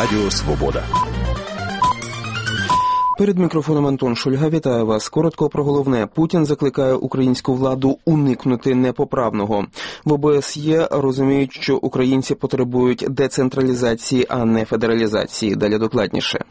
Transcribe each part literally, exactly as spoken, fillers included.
Радіо Свобода. Перед мікрофоном Антон Шульга. Вітаю вас. Коротко про головне. Путін закликає українську владу уникнути непоправного. В ОБСЄ розуміють, що українці потребують децентралізації, а не федералізації. Далі докладніше.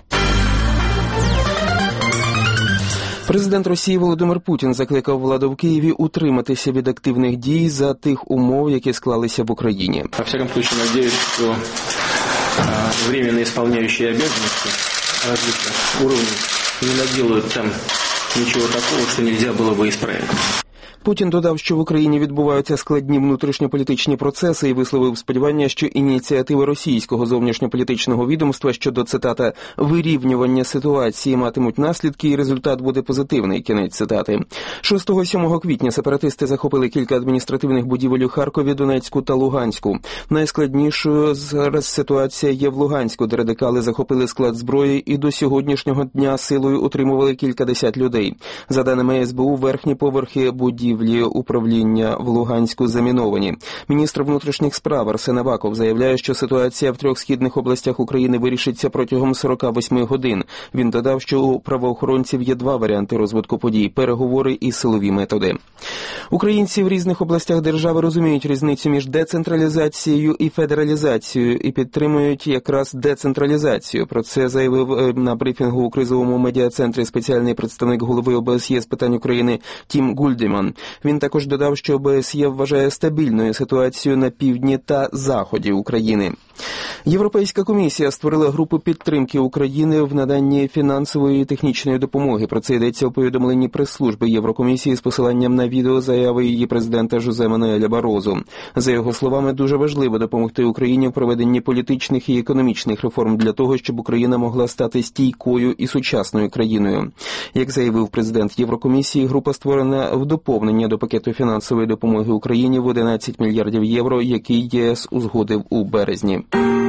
Президент Росії Володимир Путін закликав владу в Києві утриматися від активних дій за тих умов, які склалися в Україні. Во всяком случае, надеюсь, что временно исполняющие обязанности различных уровней не наделают там ничего такого, что нельзя было бы исправить. Путін додав, що в Україні відбуваються складні внутрішньополітичні процеси і висловив сподівання, що ініціативи російського зовнішньополітичного відомства щодо, цитата, «вирівнювання ситуації» матимуть наслідки і результат буде позитивний, кінець цитати. шостого-сьомого квітня сепаратисти захопили кілька адміністративних будівель у Харкові, Донецьку та Луганську. Найскладнішою зараз ситуація є в Луганську, де радикали захопили склад зброї і до сьогоднішнього дня силою утримували кількадесят людей. За даними ес бе у, верхні поверхи будівлі управління в Луганську заміновані. Міністр внутрішніх справ Арсен Аваков заявляє, що ситуація в трьох східних областях України вирішиться протягом сорок вісім годин. Він додав, що у правоохоронців є два варіанти розвитку подій – переговори і силові методи. Українці в різних областях держави розуміють різницю між децентралізацією і федералізацією і підтримують якраз децентралізацію. Про це заявив на брифінгу у кризовому медіа-центрі спеціальний представник голови ОБСЄ з питань України Тім Гульдеман. Він також додав, що ОБСЄ вважає стабільною ситуацію на півдні та заході України. Європейська комісія створила групу підтримки України в наданні фінансової і технічної допомоги. Про це йдеться у повідомленні прес-служби Єврокомісії з посиланням на відеозаяви її президента Жозе Мануеля Барозу. За його словами, дуже важливо допомогти Україні в проведенні політичних і економічних реформ для того, щоб Україна могла стати стійкою і сучасною країною. Як заявив президент Єврокомісії, група створена в доповнення до пакету фінансової допомоги Україні в одинадцять мільярдів євро, який ЄС узгодив у березні.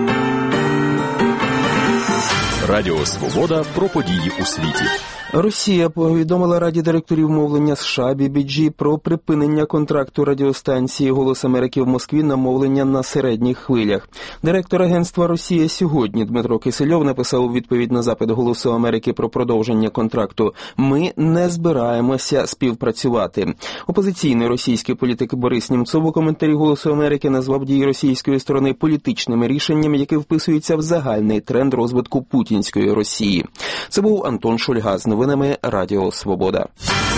Радіо Свобода про події у світі. Росія повідомила Раді директорів мовлення США бі бі джі про припинення контракту радіостанції «Голос Америки» в Москві на мовлення на середніх хвилях. Директор агентства «Росія сьогодні» Дмитро Кисельов написав у відповідь на запит «Голосу Америки» про продовження контракту: «Ми не збираємося співпрацювати». Опозиційний російський політик Борис Німцов у коментарі «Голосу Америки» назвав дії російської сторони політичними рішеннями, які вписуються в загальний тренд розвитку путінської Росії. Це був Антон Шульга з новинами Радіо Свобода.